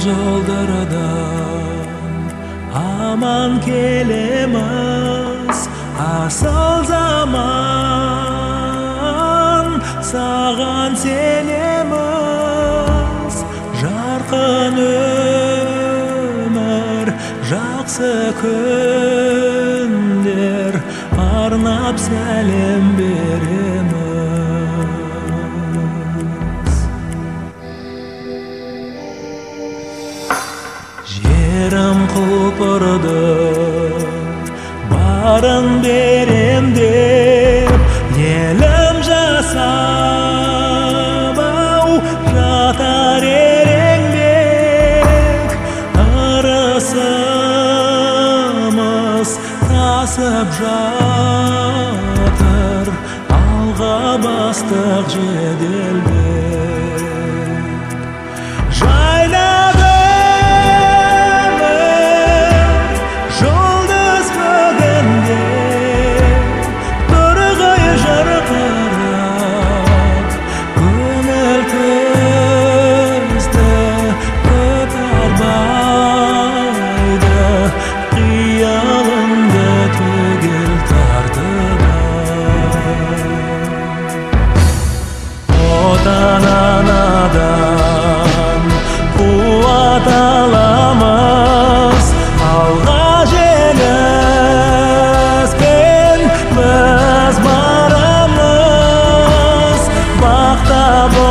жолдардан аман келеміз, асыл заман саған сенеміз. Жарқын өмір, жақсы күндер арнап сәлем береміз. Жерім құлпырды, барын берем деп, елім жасап жатар ереңбек. Ырысымыз тасып жатыр, алға бастық жеделбек. Жайнап жұлдыз көгінде тұрғай жарқырап, көңіл күзді көтар байды, қиялымды түгел тартып отан анадан қуат аламыз, алға жеңіспен біз барамыз. Бақта